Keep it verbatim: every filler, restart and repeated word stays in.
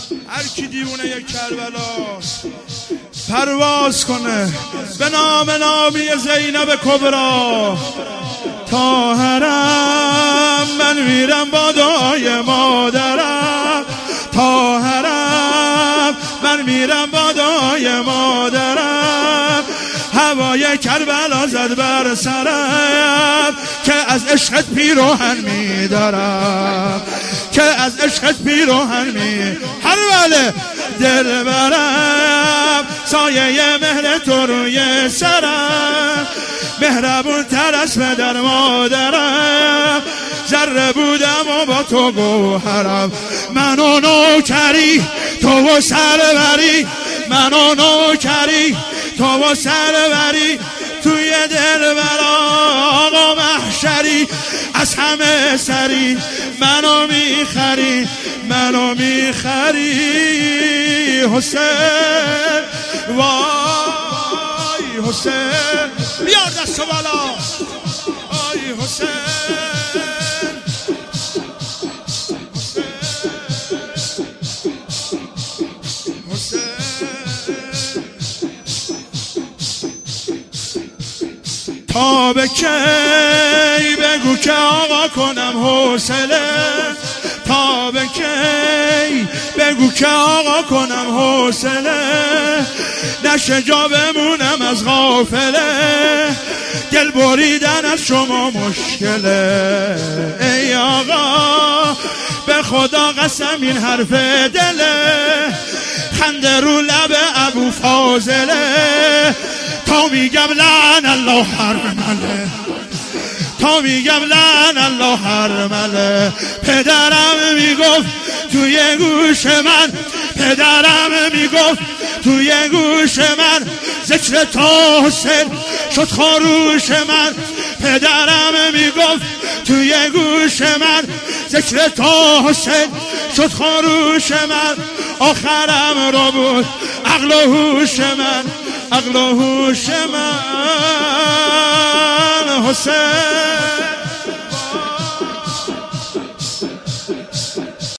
هر کی دیوونه یک کربلا پرواز کنه به نام نامی زینب کبرا. طاهرم من میرم با دعای مادرم، طاهرم من میرم با دعای مادرم. هوای کربلا زد بر سرم که از عشقت پیراهن میدارم، که از عشقت پیراهن می هر وله دل برم. سایه مهر تو روی سرم مهربون تر از پدر مادرم. ذره بودم و با تو گوهرم، منو نوکری تو و سروری، منو نوکری تو و سروری. توی دل برا آقا محشری از همه سری منو میخری، منو میخری. حسین وای حسین بیار دست بالا، آی حسین تا به کی بگو که آقا کنم حوصله، تا به کی بگو که آقا کنم حوصله. نشه جا بمونم از غافله، دل بریدن از شما مشکله. ای آقا به خدا قسم این حرف دله، خنده رو لب ابو فاضله. تا میگم لعن الله حرمله، تا میگم لعن الله حرمله. پدرم میگفت توی گوش من، پدرم میگفت توی گوش من، ذکر تا حسین شد خروش من. پدرم میگفت توی گوش من، ذکر تا حسین شد خروش من. آخرم رو بود عقل و هوش من، عقل و هوش من. حسین